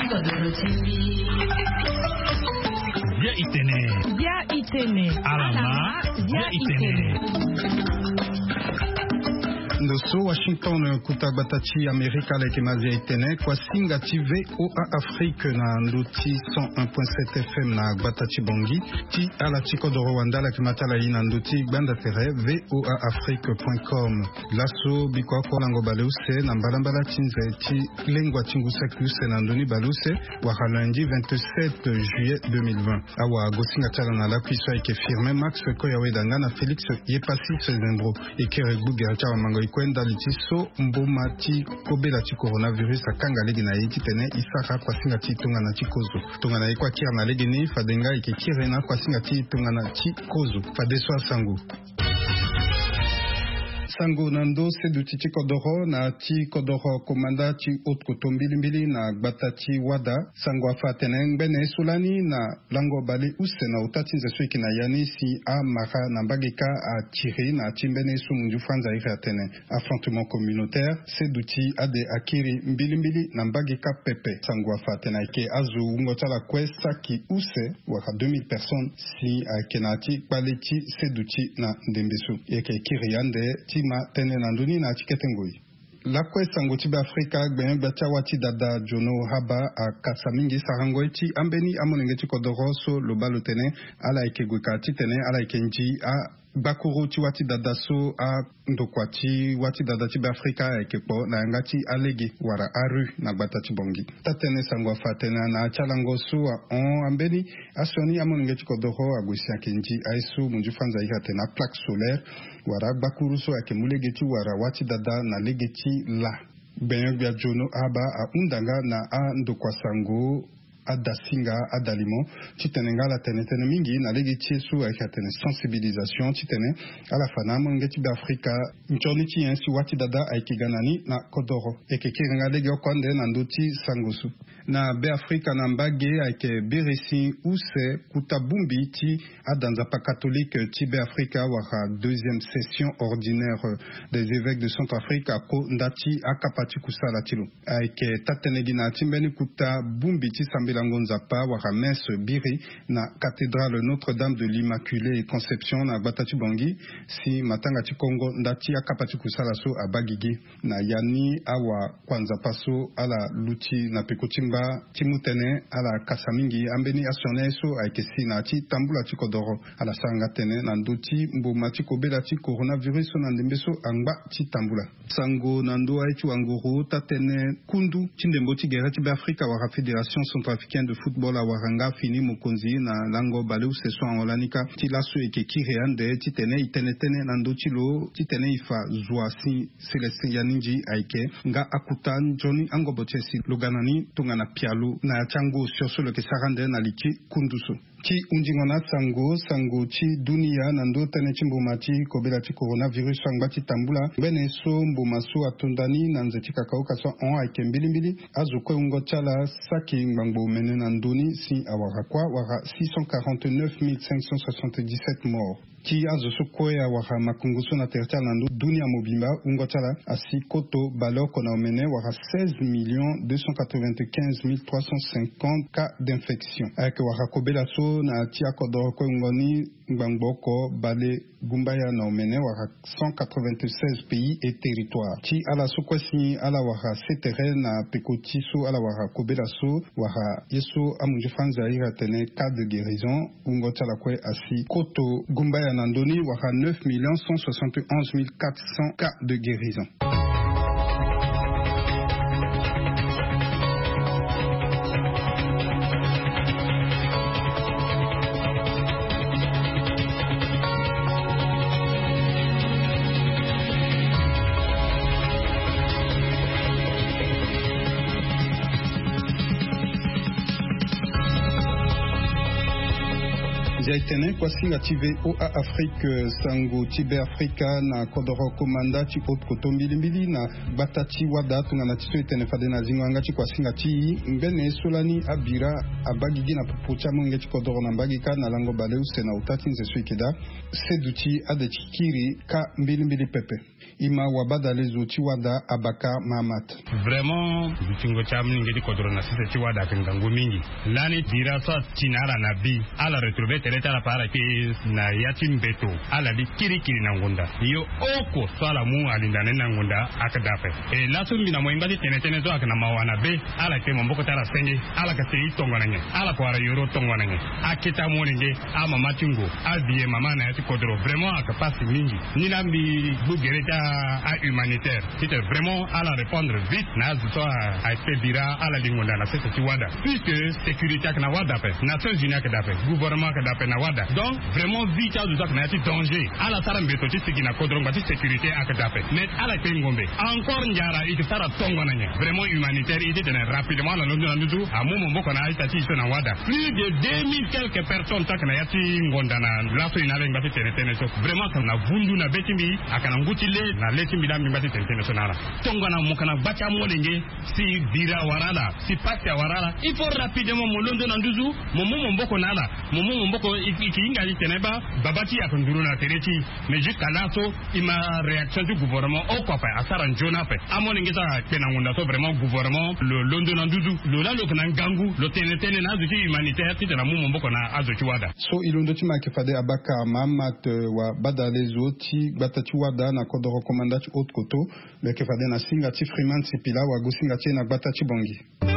Via Itene. Alama. Via Itene. Ndoso Washington kutabatachi Amerika leke mazia itene kwa singa TV OA Afrique na nduti 101.7 FM na batachi bongi ti ala chiko do Rwanda leke matala ina nduti banda tere voaafrique.com laso biko kwa lango baluse na mbalambala chinze ti lengwa chingusa kuse na ndoni baluse waka lundi 27 juillet 2020 awa gosinga chala na la puissance ike firme Max Koyawedanga na Félix Yepasi Sezembro ikere buger chawa mango kwenda litiso mboma ti kobela ti coronavirus akanga legi na yiti tene isaka kwa singa ti tunga na ti kozo tunga na ikwa kira na legi ni fadenga ike kirena kwa singa ti tunga na ti kozo fadeso asangu sango nando sedu ti kodoro na ti kodoro komanda ti otkoto mbili na gbata ti wada sango afa tene ngbene sulani na lango bale use na utati nzeso iki na yani si a mara na mbageka a tiri na ti mbene su munju franza iri atene affrontement communautaire sedu ti ade akiri mbili na mbageka pepe sango afa tene ike azu ungotala kwesa ki use waka 2000 personnes si akenati kpale ti sedu ti na ndembesu eke kiri yande ti ma tene na nduni na tiketengoi la kwesa ngoti ba Afrika gben bacha wati dada jono haba a kasamingi sarangoi ti ambeni amonenge ti kodoro so lo balo tene ala ikegweka ti tene ala ikenji a bakuru ti wati dada so a ndokwati wati dada ti Afrika ekekpo na ngati alegi wara aru na gbata ti bongi tatene sango fatena na chalango so on ambeni asoni amonenge ti kodoro agwesi akenji aisu munju fanza ihatena plaque solaire wara bakuru so akemulege ti wara wati dada na lege ti la benyogya jono aba a undanga na a ndokwasango adasinga adalimo titenenga la tene mingi na legi tiesu a tene sensibilisation titene ala fana mongeti ba Afrika nchoni ti yensi wati dada aikiganani na kodoro ekekirenga legi okonde na ndoti sangosu na be Afrika na mbage aike beresi use kutabumbi ti adanza pa catholique ti be Afrika wara deuxième session ordinaire des évêques de Centrafrique ko ndati akapati kusala tilo aike tatenegi na timbeni kutabumbi ti sambela ngonzapa wara messe biri na cathédrale Notre-Dame de l'Immaculée Conception na Batati Bangi si matanga ti Congo ndati akapati kusala so abagigi na yani awa kwanza paso ala luti na pekotimba timutene ala kasamingi ambeni asone so aikesi na ti tambula ti kodoro ala sanga tene na ndoti mboma ti kobela ti coronavirus na ndembeso angba ti tambula sango na ndo aitu wanguru tatene kundu ti ndembo ti gere ti be Afrika wara Fédération Centrafricaine de football a waranga fini mokonzi na lango baleu seso angolanika ti laso eke kireande ti tene itene na ndo ti lo ti tene ifa zwa si Celestin Yaninji aike nga akutan Johnny Angobotesi loganani tongana pialu na chango sioso le ke sarande na liki kunduso ti undingona sango ti dunia na ndo tene ti mbuma ti kobela ti coronavirus angba ti tambula mbene so mbuma so atundani na nze ti kakauka so on aike mbili azu kue ungo tiala saki ngbangbo mene na nduni si awara kwa wara 649 577 morts ti azo so kue awara makunguso na tertial na dunia mobimba ungo tiala asi koto baloko na omene wara 16 295 350 cas d'infection ayeke wara kobela so na ti akodoro kue ngoni ngbangbo bale gumbaya na omene wara 196 pays et territoires ti ala so kue si ala wara setere na peko ti so ala wara kobela so wara yeso amunju franza ira tene cas de guérison ungo tiala kue asi koto gumbaya na ndoni wara 9 171 400 cas de guérison. vya itene kwa singa tive o a Afrique sango tibe Afrika na kodoro komanda chi haute koto mbili na batati wada tungana tiso itene fade na zingwanga chi kwa singa chi ngene solani abira abagigi na popocha munge chi kodoro na mbagika na lango bale usena utati nze suikida seduti ade chikiri ka mbili pepe ima wabada lezo chi wada abaka mamat vraiment bitingo chamni ngedi kodoro na sise chi wada kangangu mingi lani dira sa chinara na bi ala retrouver tereta la para ke na yati mbeto ala di kiri na ngunda yo oko sala mu alindane na ngunda akadape e la sumbi na moimba di tenetene zo akana mawana be ala ke mboko tara senge ala ka tei tongwana nge ala kwa yoro tongwana nge akita moninge ama matingo abie mama na yati kodoro vraiment akapasi mingi ni lambi bugereta a humanitaire c'était vraiment ala répondre vite na zo a espedira ala lingunda na sese tiwada puisque sécurité akana wada pe Nations Unies akadape gouvernement akadape na wada donc vraiment vite à nous akana yati danger ala sara mbeto tiki na kodoro ngati sécurité akadape mais ala ke ngombe encore njara iti sara tongwana nge vraiment humanitaire iti tene rapidement la londo ndudu amumo mboko na ita tiso na wada plus de 2000 quelques personnes takana yati ngonda na laso inale ngati tene so vraiment kana vundu na betimbi akana ngutile na letimbi la ngati tene so nara tongwana mukana bacha molenge si dira warala si patia warala il faut rapidement molondo ndudu momo mboko nala momo mboko ikinga iteneba babati akunduru na tereti mais jusqu'à là so ima réaction du gouvernement au papa asara njona pe amolenge ta pena ngunda so vraiment gouvernement le londo ndudu lo la lo kana ngangu lo tenetene na zuki humanitaire tite na mumo mboko na azoki wada so ilondo tima kefade abaka mamat wa badale zoti batati wada na kodoro komandati haute koto le kefade na singa ti Freeman Sipila wa gosinga ti na batati bongi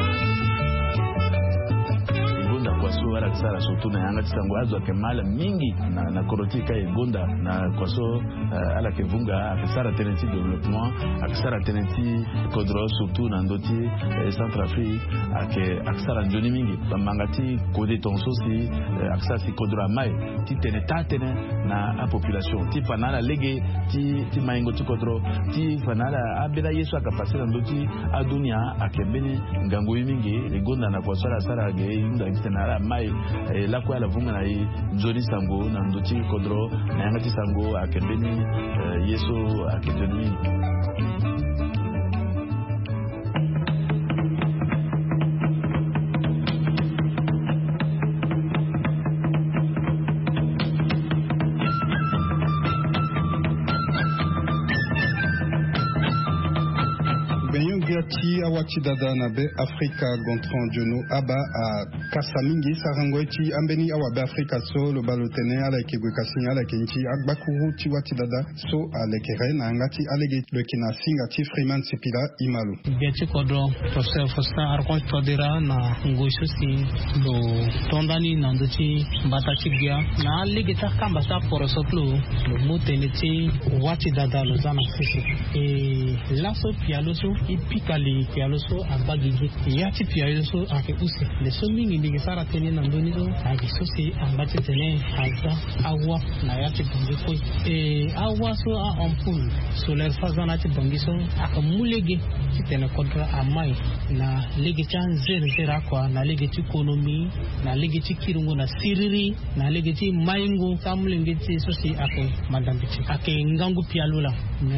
kwaso wala kisara sotu na yanga tisango azo akemala mingi na korotika egonda na kwaso ala kevunga akisara tenenti développement akisara tenenti kodro surtout na ndoti Centrafrique akisara njoni mingi bamangati kode tonso si akisara si kodro mai ti tenetane na population ti panala lege ti maingo ti kodro ti panala abela yesu akapasira ndoti adunia akebeni ngango mingi egonda na kwaso ala sara ge inda kitena mai la kwa la vunga na Johnny Sango na ndoti kodro na yanga tisango akembeni yeso akendeni ti awati dada na be Afrika Gontran Jono aba a kasamingi sarangoti ambeni awabe Afrika so lo balotene ala kegwe kasinya ala kenchi agbakuru ti wati dada so alekere na ngati alege le kina singa ti Freeman Sipila imalu biati kodro professeur Fosta arkon todira na ngosho si lo tondani na ndoti batati gya na alege ta kamba sa porosoplo lo mutene ti wati dada lo zana sisi e laso pialoso ipikali pialoso abagigi yati pialoso ake use le somingi ndike sara tene na ndoni so ake sosi ambati tene aza awa na yati bongi koi awa so a ampul solaire fazana ti bongi so aka mulege ti tene kontra amai na lege chan zera kwa na lege ti ekonomi na lege ti kirungo na siriri na lege ti maingo samulenge ti sosi ake madambiti ake ngangu pialula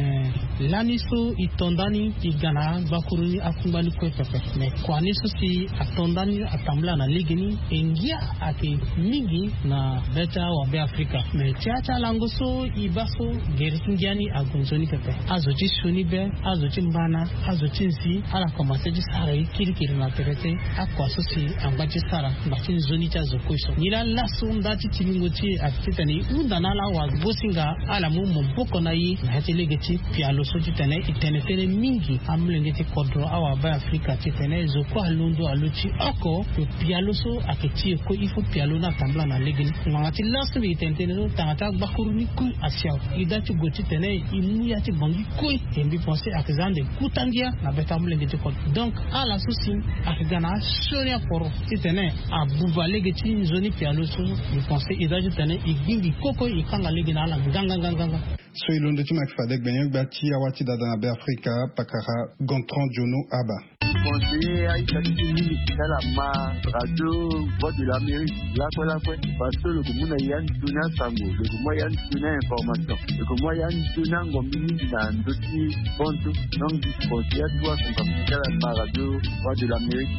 lani so itondani igana bakuruni akumbani kwepepe me kwani sosi atondani atamla na ligini ingia ati mingi na beta wa be Afrika me tiacha lango so ibaso geritingiani agunzoni pepe azoti shuni be azoti mbana azoti nsi ala komaseji sara ikirikiri na terete akwa sosi ambaji sara mbati zoni cha zokoiso nila laso ndati tilingoti atitani undana la wa gosinga ala mu mboko na yi na hatilegeti pialo so titane itenefene mingi amlengeti kodro awa ba Afrika titane zoko alundo aluchi oko pialo so aketi ko ifo pialo na tambla na legini ngati laso bi tentene no tangata bakuruni ku asia idati goti tene imuya ti bangi ku embi penser akzande kutangia na beta mlengeti ko donc ala susi akgana shoria poro titane abuva legeti zoni pialo so bi penser idati tene igingi koko ikanga legina ala nganga so ilondo ti makfadek benyek bati awati dada na be Afrika pakara Gontran Jono aba conseiller à Italie dans la radio Voix de l'Amérique. Là quoi parce que le commun y a une tuna sango, le commun y a une tuna information, le commun y a une tuna ngomini dans d'autres ponto. Donc conseiller à toi qu'on va faire la radio Voix de l'Amérique.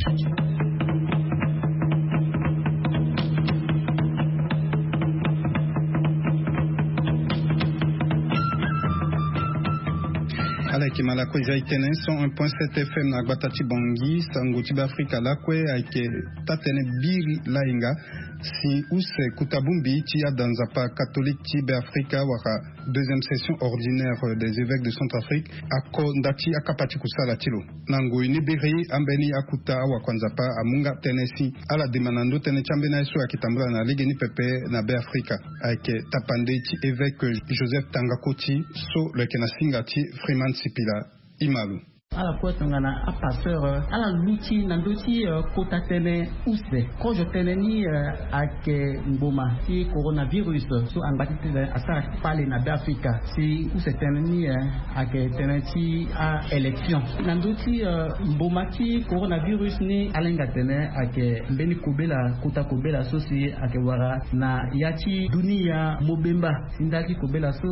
Alaki malakwe jaitene 101.7 FM na Gbatati Bongi sanguti Afrika lakwe aike tatene biri lainga si use kutabumbi tia danzapa catholique tibe Afrika waka deuxième session ordinaire des évêques de Centrafrique ako ndati akapati kusala tilo nango inibiri ambeni akuta awa kwanzapa amunga tenesi ala demanando tene chambena eso akitambula na ligue ni pepe na be Afrika aike tapande ti évêque Joseph Tangakoti so le kenasinga ti Freeman Sipila Imalu à la fois tangana a pasteur à la luchi nandochi kota tene use ko je teneni ake mboma si coronavirus so angbatite asa pale na Afrika si use teneni ake teneti a élection nandochi mboma ki coronavirus ni alenga tene ake mbeni kubela kota kubela so si ake wara na yachi dunia mobemba sindaki kubela so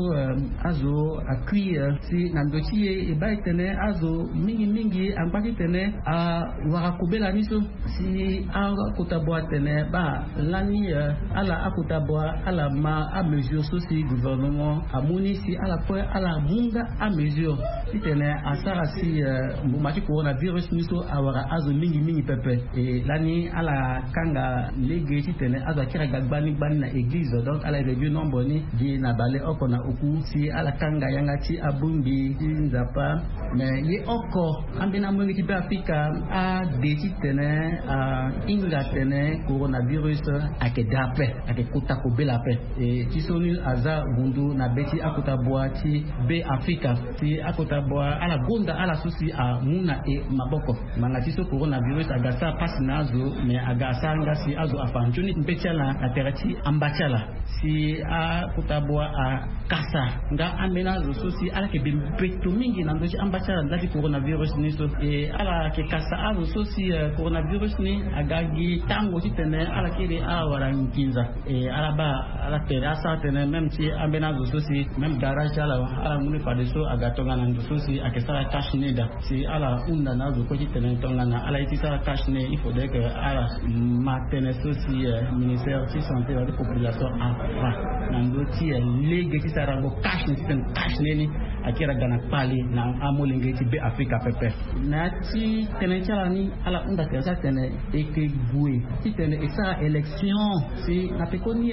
azo akui si nandochi e ba tene azo mingi ambaki tene a warakubela niso si a kotabwa tene ba lani ala akotabwa ala ma a mesure so si gouvernement amoni si ala po ala munga a mesure si tene asara si mbumaki coronavirus niso awara azo mingi pepe e lani ala kanga lege si tene azo akira gagbani bani na église donc ala réduire nombre ni di na bale okona oku si ala kanga yangati abumbi nzapa mais ye oko ambena mwengi tibe Afrika a deti tene inga tene coronavirus ake dape ake kuta kubela pe e tisoni aza bundu na beti akuta boati be Afrika ti akuta boa ala gonda ala susi a muna e maboko manga tiso coronavirus agasa pasi nazo me agasa ngasi azo afanjuni mbechala aterati ambachala si a kutaboa a kasa nga ambena susi ala ke bimpeto mingi na ndoji ambachala ndati coronavirus niso e ala ke kasa azo susi coronavirus ni agagi tango titene ala kiri awara nkinza e ala ba ala terasa tene même si ambena susi même garage ala muni padeso agatonga na susi akesala kashneda si ala unda nazo ko titene tonga na ala itisa kashne il faudrait que ala matene susi ministère de santé de la population afra nandoti lege tisarango kashne ni akira gana pali na amolenge ti be Afrika pepe na ti tene chala ni ala unda terasa tene eke bue ti tene esa élection si na pekoni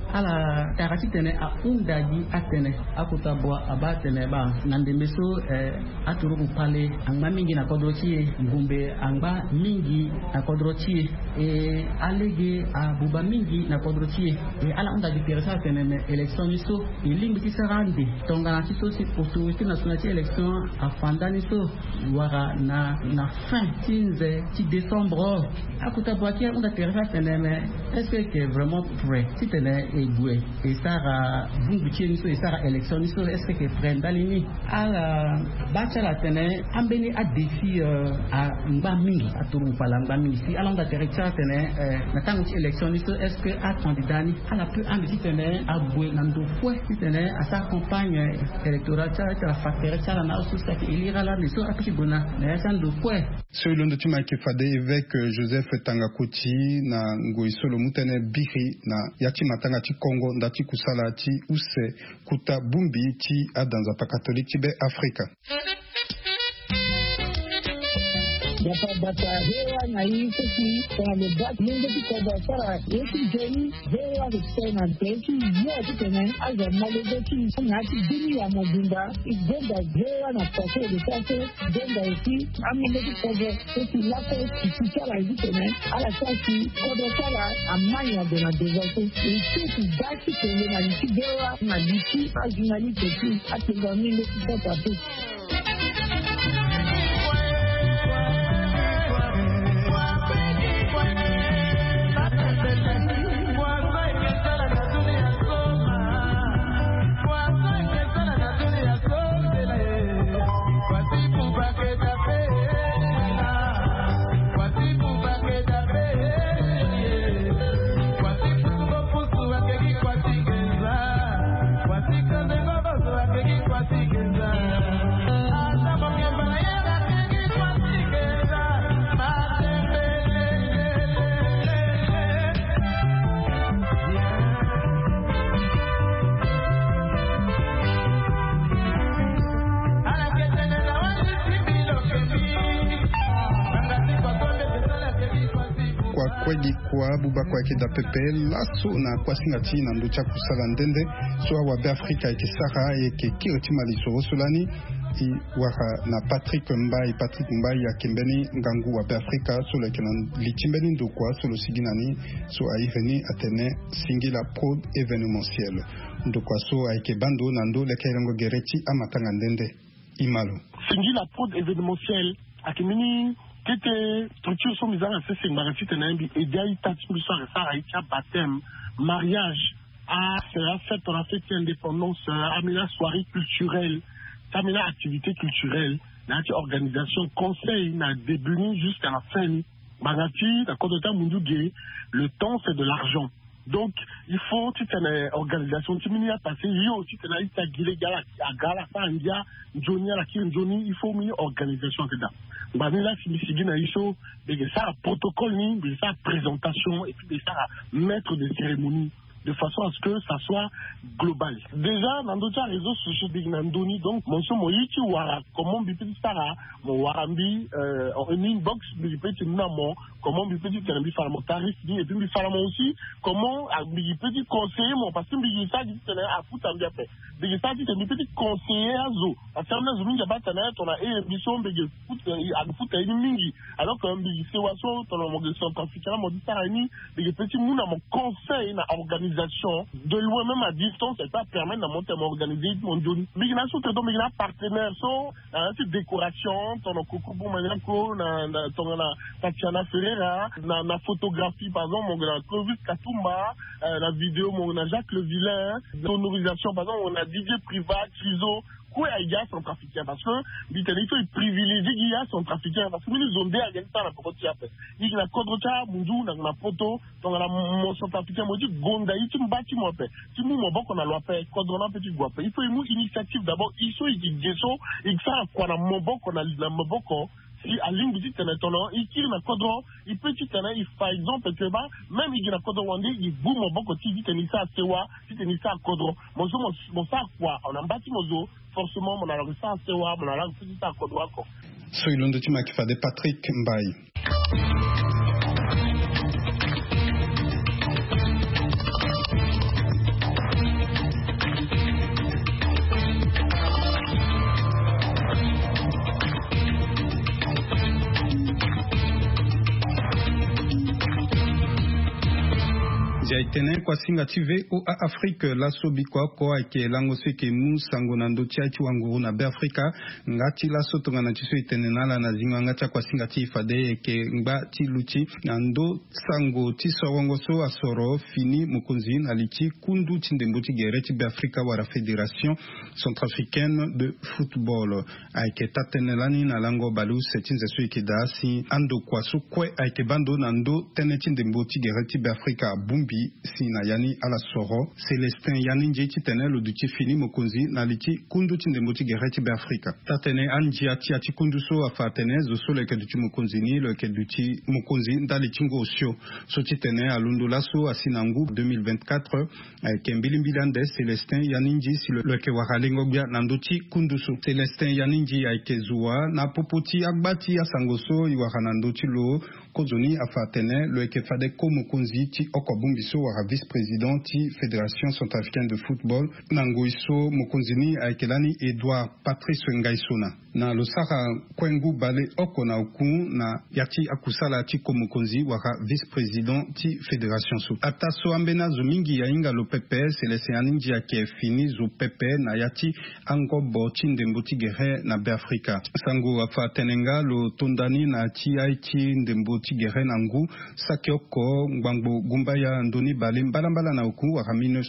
ala tarati tene a unda di atene akuta boa abatene ba nandembeso aturu pale anga mingi na kodrochi ngumbe anga mingi na kodrochi e alege abuba mingi na kodrochi e ala unda di terasa tene élection ni so ilimbi ti sarande tonga na ti so si autorité nationale ti élection afandani so wara na fin tinze ti décembre akuta boa ki unda terasa tene est-ce que vraiment prêt si tene egwe e sara bungu cheni so e sara élection ni so est-ce que prêt dalini ala bacha la tene ambeni a défi a mba mingi aturu pala mba mingi si ala unda terasa tene na tangu ti élection ni so est-ce que a candidat ni ala peut andi tene abwe nando fwe tene a sa campagne électorale ta la facteur ta na so sa ki elira la ni so api bona na sando fwe selon de tuma ki fade évêque Joseph Tangakoti na ngoisolo mutene biri na yati matanga ti Congo ndati kusala ti use kuta bumbi ti adanza pa catholique ti be Afrika Bata hewa na hii sisi kwa mbati mungu kwa sara yetu jeni hewa kutena teki yote tena aza malogo ki na ati dini ya mobimba igenda hewa na pase de pase denda isi amungu kwa sisi lako kisala hivi tena ala sasi kodo sala amanya de na dezato isi dasi tena na isi hewa na disi ajinali teki ati ngamingo kwa pase kwa kweli kwa buba kwa kida pepe laso na kwa singati na ndo cha kusala ndende so wa be Afrika ikisara yeke kirti maliso solani i waka na Patrick Mbai ya kembeni ngangu wa be Afrika so le kenan litimbeni ndo kwa so lo siginani so aiheni atene singila pro événementiel ndo kwa so aike bando nando le kairango gereti amatanga ndende imalo singila pro événementiel akimini tete structure sont mises en place c'est marati tenambi et dai tati musara sara icha baptême mariage à fête on a fait indépendance amina soirée culturelle amina activité culturelle na organisation conseil na début jusqu'à la fin magati la kodota munduge le temps c'est de l'argent. Donc, il faut une organisation qui a passé, il faut il faut une organisation dedans. Là, il y a un protocole, il y a une présentation, et puis il y a un maître de cérémonie, de façon à ce que ça soit global. Déjà, dans d'autres réseaux sociaux, donc, mon son, mon YouTube, comment on peut dire mon warambi, en inbox, il peut dire comment on peut dire qu'il y a un tarif, et puis il faut aussi, comment il peut dire conseiller, parce que il ça dit à foutre en bien fait. Il ça dit qu'il peut dire conseiller à zo. Parce que on a pas on a un bisson, à foutre à mingi. Alors qu'un bisson, on a mon centrafricain, mon dit ça, il peut dire, nous, mon conseil, na organisation de loin même à distance et ça permet de monter organiser mon journée mais il y a surtout donc il y a partenaires sont une décoration ton coucou maniako na Tatiana Ferreira na photographie par exemple mon grand Clovis Katumba la vidéo mon Jacques Le Vilain sonorisation par exemple on a DJ Privat Chizo quoi il y a son trafiquant parce que il faut privilégier il y a son trafiquant parce que nous ont dit à gagner ça pour tu après il y a contre ça mundu na photo donc la mon son trafiquant me dit gonda tu me bâti moi fait tu nous mon bon qu'on a loi fait cordon petit goût il faut une initiative d'abord il faut il dit il ça quoi na mon bon qu'on a na mon bon si à ligne petit tenant il tire na cordon il petit tenant il par exemple que bah même il na cordon wandé il boum mon bon côté dit tenir ça sewa si tenir ça cordon mon ça quoi on a bâti mozo forcément mon alors ça sewa mon alors petit ça cordon encore so ilondo tima kifa de Patrick Mbai. Jaitene kwa singa tive o Afrique la sobikwa kwa ke lango seke mu sango na ndoti achi wanguru na be Afrika ngati la sotonga na chiso itene nala na zinga ngata kwa singa tifade ke ngba ti luchi na ndo sango ti sorongo so asoro fini mukunzi na lichi kundu tindemboti gereti be Afrika wara Fédération centrafricaine de football aike tatenelani na lango balu setinze so ikida si ando kwa so kwe aike bando na ndo tene tindemboti gereti be Afrika bumbi sina yani ala soro Celestin yani njeti tene lo duti fini mokonzi na liti kundu tindemboti gereti be Afrika tatene anji ati kundu so afatene zo so le keduti mokonzi ni le keduti mokonzi ndali tingo osio so titene alundo laso asinangu 2024 kembili mbilande Celestin yani nji si le ke wakalengo bia nandoti kundu so Celestin yani nji aikezua na popoti agbati asangoso iwakana ndoti lo kozoni afatene le ke fade ko mokonzi ti okobumbi so wa vice-président ti Fédération centrafricaine de football nangoiso mokonzini aikelani Edouard Patrice Ngaisona na losaka kwengu bale oko na oku na yati akusala ti komokonzi waka vice-président ti Fédération so ata so ambena zo mingi ya inga lo pepe Celestin ninji yake fini zo pepe na yati ango bo ti ndembo ti gere na be Afrika sango afa tenenga lo tondani na ti aiti ndembo ti gere nangu sakioko ngbango gumba ya ndoni bale mbala na oku waka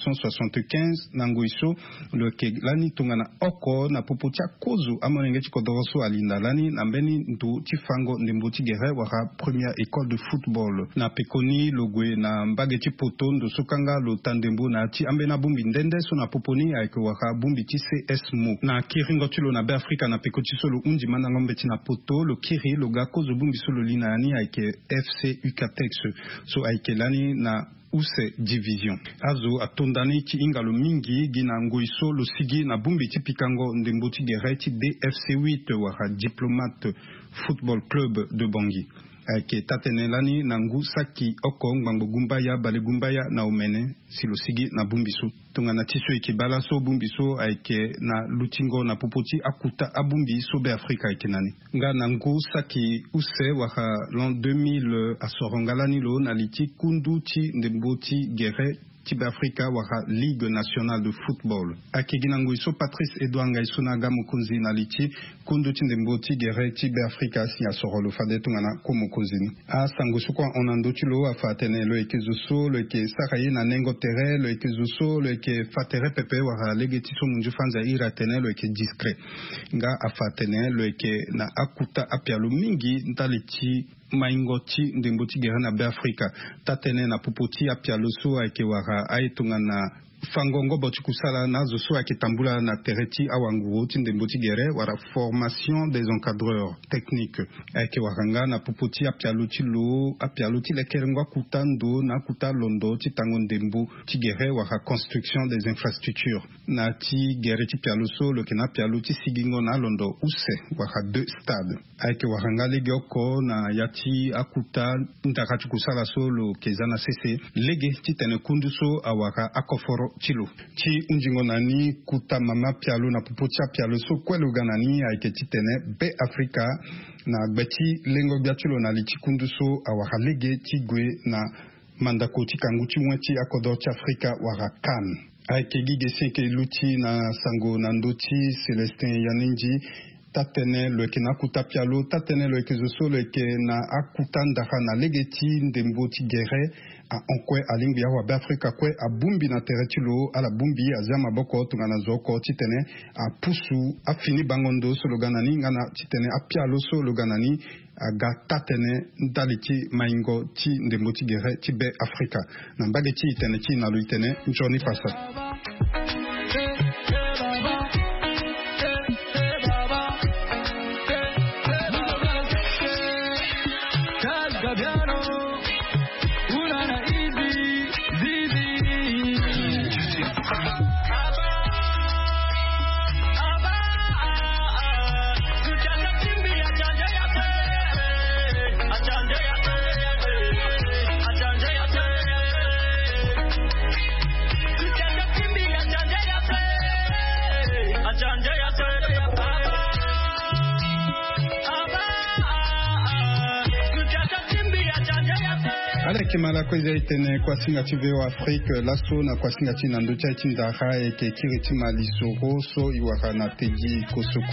1975 nango iso lo ke lani tongana oko na popotia kozo amonenge kodoroso alinda lani na mbeni ndu tifango ndemboti gere waka première école de football na pekoni logwe na mbageti poto ndo sokanga lo tandembo na ti ambena bumbi ndende so na poponi aiko waka bumbi ti CS mo na kiringo tilo na be Afrika na pekoti solo undi mana ngombe ti na poto lo kiri lo gako zo bumbi solo lina yani aike FC Ucatex so aike lani na use division azo atondani ti ingalo mingi gina ngoiso lo sigi na bumbi ti pikango ndemboti gereti DFC 8 waka diplomate football club de Bangui ke tatene lani nangu saki oko ngbango gumbaya bale gumbaya na omene silosigi na bumbiso tunga na tiso ekibala so bumbiso aike na lutingo na popoti akuta abumbi so be Afrika ikenani nga nangu saki use waka l'an 2000 asorongalani lo na liti kunduti ndemboti gere Tibe Africa waka Ligue nationale de football. Akeginango iso Patrice Edouard Ngaisunaga mukunzi na liti kundu tindemboti gere Tibe Africa si asoro fade tungana ko mukunzi. A sangosuko onando tulo afatene lo ekezuso lo eke sakaye na nengo tere lo ekezuso lo eke fatere pepe waka legetiso munju fanza iratene lo eke discret. Nga afatene lo eke na akuta apialo mingi ntaliti maingoti ndemboti gere na be Afrika tatene na popoti apialoso ake waka aitunga na fangongo botikusala na zoso akitambula na tereti awangu ndemboti gere wara formation des encadreurs techniques ake waranga na popoti apialuti lekerengwa kutando na kuta londo titango ndembu tigere wara construction des infrastructures na ti gere ti pialuso le kena pialuti sigingo na londo use wara 2 stades ake waranga legioko na yati akuta ntakati kusala solo kezana cc lege titene kunduso awaka akoforo chilo chi unjingo nani kuta mama pialo na pupocha pialo so kwelu ganani aike titene be Afrika na gbeti lengo biatulo na lichikunduso awaka lege tigwe na mandako tikanguchi mweti akodo chi Afrika wara kan aike gige senke luti na sango nandoti Celestin Yaninji tatene lo ke na kuta pialo tatene lo ke zoso lo ke na akutanda na legeti ndemboti gere a onkwe alingi ya wa Afrika kwe abumbi na teretilo ala bumbi azama boko tungana zoko titene a pusu afini bangondo so loganani ngana titene a pialo so loganani aga tatene ndaliti maingo ti ndemboti gere ti be Afrika na mbageti itene ti na luitene njoni pasa Kimala kweza itene kwa singati wa Afrika laso na kwa singati na ndocha itindara eke kiriti malisoro so iwaka na Teddy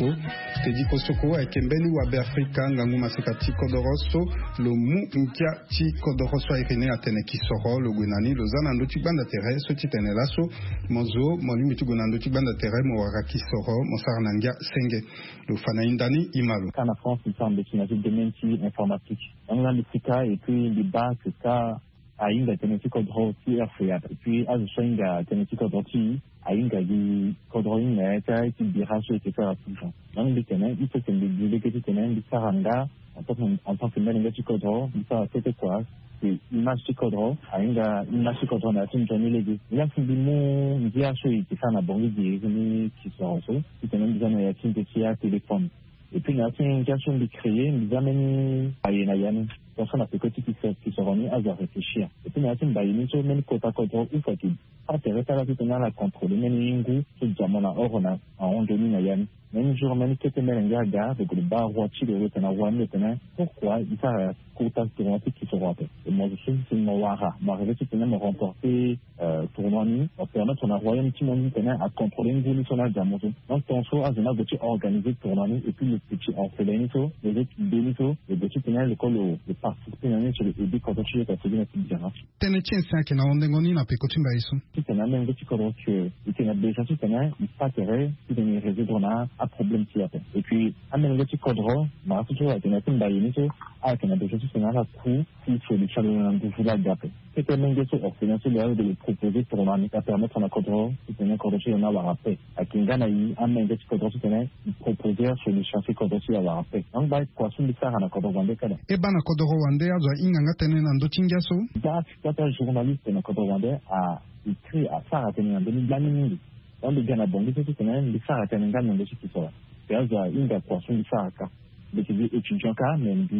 Kosoko eke mbeli wa be Afrika ngangu masekati kodoroso lo mu nkia ti kodoroso irene atene kisoro lo gwenani lo zana ndoti banda tere so titene laso mozo molimi tu gwenando ti banda tere mo waka kisoro mo sarnangia senge lo fana indani imalo kana France il semble qu'il y a des domaines informatiques on a l'Africa et puis les bacs ça ainda tenesi kodro ti Afrika et puis azushenga tenesi kodro ti ainda di kodro ine ta ti biraso et ça tout donc les tenants il faut que les que tenants di saranga en tant que melinga ti kodro ça c'était quoi c'est image ti kodro ainda image ti kodro na tin joni legi ya findimo ndia so ti sana bongi di ni ki so ti tenants bizana ya tin ti ya téléphone et puis na tin ndia so di créer nous amène ayena yani personne a fait que qui se remis à réfléchir. Et puis, il y a une baïne, sur même côté à côté, il faut qu'il intéresse à la vie de la contrôle. Même une tout diamant à or, on a en demi nayan. Même jour, même que tu mets un gars, avec le bar, voiture, le roi, maintenant, pourquoi il faut côté tournoi qui se rappelle. Et moi, je suis une Mawara. Ma révélation, c'est même remporter tournoi, on permet son royaume petit monde à contrôler une ville sur la diamant. Donc, ton choix, à un petit organisé tournoi, et puis le petit orphelinito, les autres bénito, le petit pénal, le col, le participer sur le début quand tu es à celui qui vient. Tenetien c'est na ondengoni na pekotimba iso. Si tu as même petit cordon que tu as déjà tu as il pas terre, tu dois résoudre un problème qui a fait. Et puis amène le petit cordon, ma toujours à tenir une baïne so, ah tu as déjà tu as la coup, il faut le chaleur de vous la gape. C'est même des choses ordinaires de le proposer pour m'amener à permettre un cordon, tu as un cordon qui en a la paix. À Kingana il amène le petit cordon tu as proposer sur le chantier cordon qui a la paix. Donc bah quoi sur le faire un cordon wande kada. Et bana cordon wande azwa inganga tene na ndochingia so. Data journaliste na cordon wande a écrit à Sarah tene en 2000. On le gana bongi c'est que même les Sarah tene ngana ndo qui sera. C'est azwa inga quoi sur le Sarah ka. Les étudiants ka même dit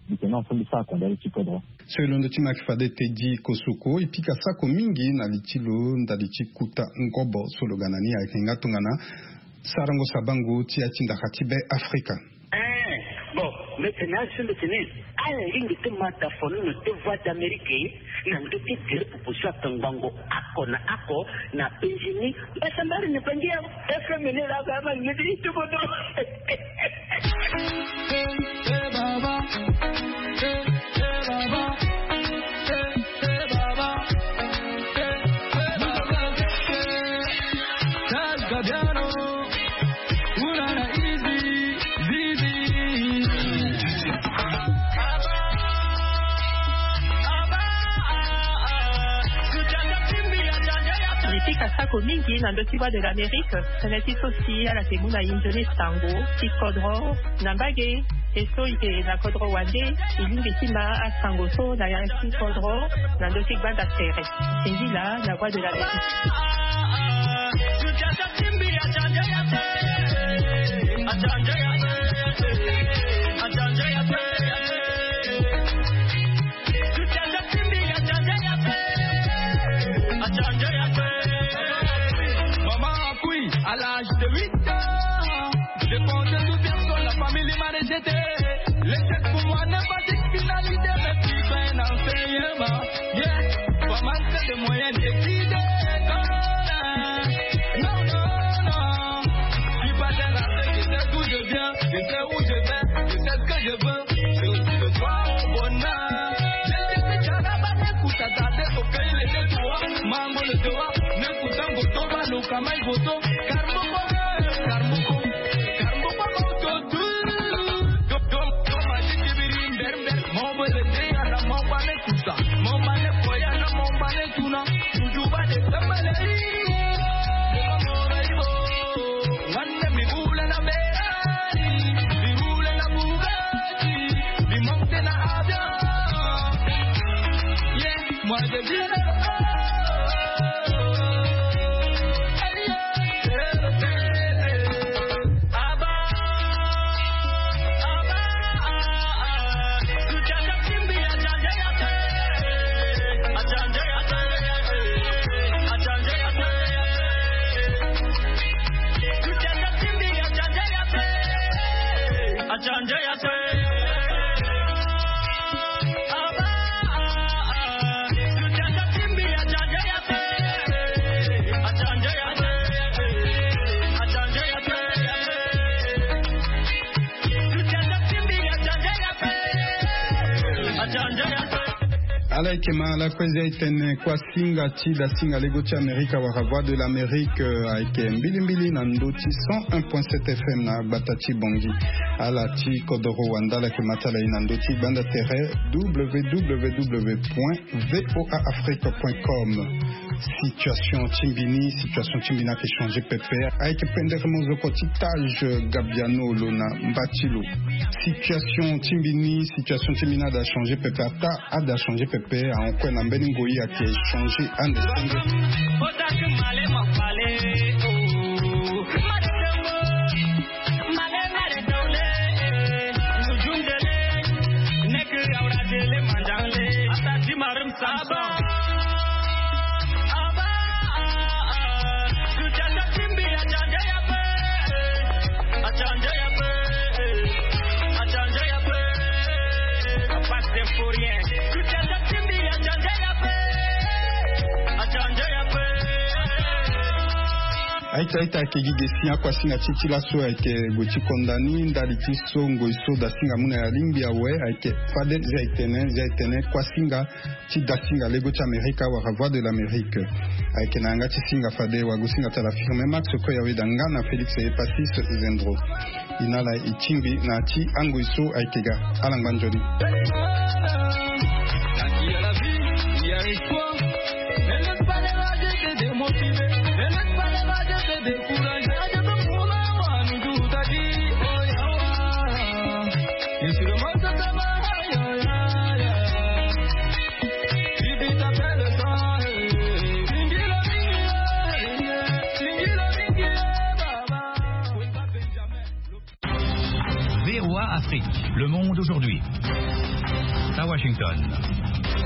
bitena ensemble ça kwa ndali chikodro selo ndo tima kifade teji kosoko ipika sako mingi na litilo ndali chikuta ngobo solo ganani ya kingatungana sarango sabango tia chinda khatibe Afrika. Bon, maintenant sur le tennis, à la ligne de mataphone, nous te voix d'Amérique, nous te dire pour pousser à Tangango, Akona, Ako, na Péjini, mais ça m'a rien pas dire, FMN là, gamin, me dit tout bon. Sako mingi na ndoti voix de l'Amérique, sanati sosi ala temuna injoni tango, tikodro, nambage, eso ike na kodro wande, ilingi tima a tango so na yanki kodro, na ndoti banda tere. Singila la voix de l'Amérique. À l'âge de 8 ans, je pensais tout personne, la famille m'a rejeté. L'échec pour moi n'est pas une finalité, mais plutôt un enseignement. Yes, pas manquer de moyens d'étudier. Non, je suis pas un raté, je sais d'où je viens, je sais où je vais, je sais ce que je veux. C'est aussi le soir au bonheur. Je sais que j'en ai pas d'écoute à ta tête, ok, il était toi, mango le doigt, ne coutant goto, malo, kamai goto. Kema la kwezi itene kwa singa chida singa lego cha Amerika wa voix de l'Amérique avec mbilimbili na ndoti 101.7 FM na Batachi Bongi ala ti kodoro wanda la kematala ina ndoti banda terre www.voaafrique.com. Situation Timbina qui change pépé avec pendere mozoko titage Gabiano lona Mbachilo. Situation Timbina da changer pépé ata a changer pépé en quoi na Beningoi a qui changé en descendre. Aita kegige sinya kwa singa chichila so ake gochi kondani ndali tiso ngoiso da singa muna ya limbi awe ake fade jaitene kwa singa chi da singa lego cha Amerika wa voix de l'Amérique ake nanga chi singa fade wa gusinga tala firme max ko yawe dangana Felix e Patrice Zendro inala ichimbi na chi angoiso akega alangbanjoli. VOA Afrique, le monde aujourd'hui. Washington.